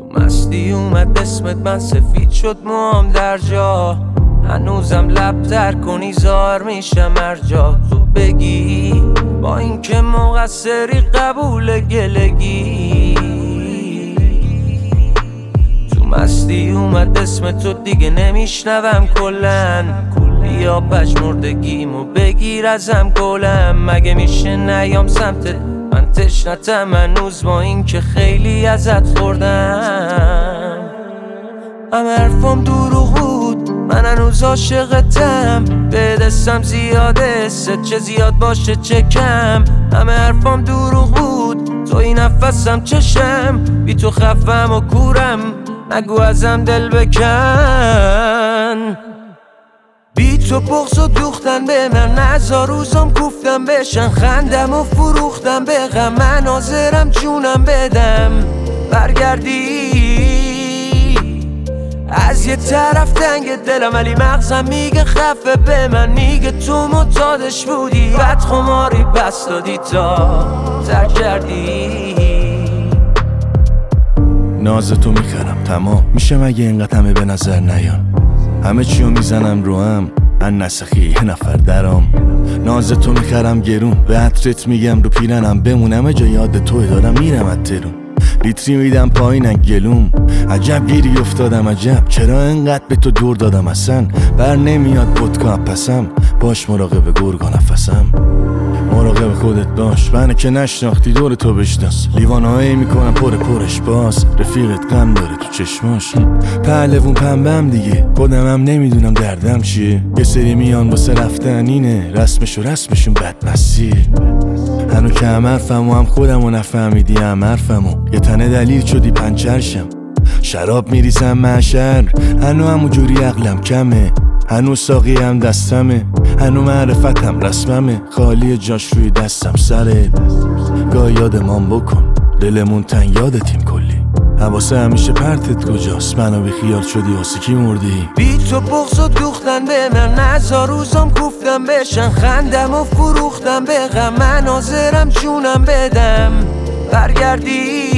تو مستی اومد اسمت، من سفید شد موام در جا. هنوزم لب تر کنی زار میشم هر جا تو بگی، با اینکه مقصری قبول گلگی. تو مستی اومد اسم تو دیگه نمیشنوم کلن، بیا پژمردگیمو بگیر ازم گلم. مگه میشه نیام سمتت من تشنتم هنوز، با اینکه خیلی ازت خوردم. همه حرفام دروغ بود، من هنوز عاشقتم. به دستم زیاده ست، چه زیاد باشه چه کم. همه حرفام دروغ بود، تو این نفسم چشم. بی تو خفم و کورم، نگو ازم دل بکن. بی تو بغض و دوختن به من، نزار روزم گفتم بشن. خندم و فروختم به غم، من حاضرم جونم بدم. برگردی از یه طرف تنگ دلم، ولی مغزم میگه خفه به من. میگه تو معتادش بودی، بد خماری پس دادی تا ترک کردی. ناز تو میخرم تمام میشه، مگه اینقدر همه به نظر نیان. همه چیو میزنم رو هم ان نسخی یه نفر درام. ناز تو میخرم گرون، به عطرت میگم رو پیرنم بمونم. جا یاد توی دارم میرم از ترون، لیتری میدم پایینن گلوم. عجب گیری افتادم عجب، چرا انقدر به تو دور دادم اصلا. بر نمیاد ودکا پسم، باش مراقب گرگا نفسم. مراقب خودت باش، منو که نشناختی دور تو بشناس. لیوانهایی میکنم پرش باز، رفیقت غم داره تو چشماش. پهلوون پنبم دیگه، خودمم نمیدونم دردم چیه. یه سری میان واسه رفتن اینه، رسمشون بدمسیه. هنو که هم حرفم و هم خودم و نفهمیدی هم حرفمو. یه تنه دلیل شدی پنچرشم، شراب میریزم معشر. هنو همون جوری عقلم کمه، هنو ساقی هم دستمه. هنو معرفتم رسممه، خالی جاش روی دستم سرت. گاه یادمان بکن، دلمون تنگ یادتیم کلی. حواسه همیشه پرتت کجاست، منو بی خیال شدی واسه کی مردی. بی تو بغض و دوختن به من، نزار روزم گفتم بشن. خندم و فروختم به غم، من حاضرم جونم بدم. برگردی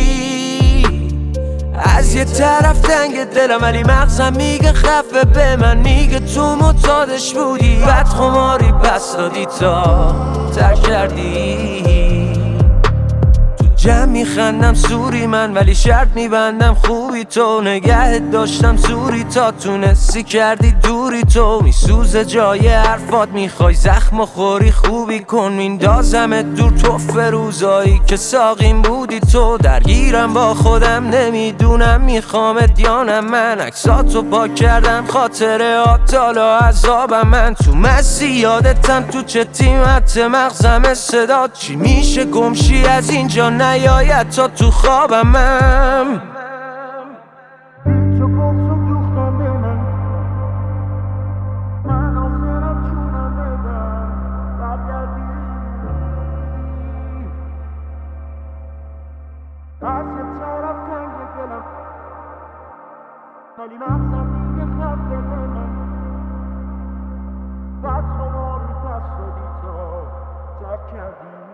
از یه طرف تنگ دلم، ولی مغزم میگه خفه به من. میگه تو معتادش بودی، بد خماری پس دادی تا ترک کردی. جمع میخندم سوری من، ولی شرط میبندم خوبی تو. نگهت داشتم زوری تا تونستی کردی دوری تو. میسوزه جای حرفات، میخوای زخم و خوری خوبی کن. میندازمت دور تو فروزایی که ساقیم بودی تو. درگیرم با خودم نمیدونم میخوامت یا نه. من عکساتو پاک کردم، خاطرات حالا عذابم. من تو مستی یادتم، تو چه تیمت مغزم صدات. چی میشه گمشی از اینجا نیاید تا تو خوابم. ولی مغزم میگه خفه به من، بد خماری پس دادی تا ترک کردی.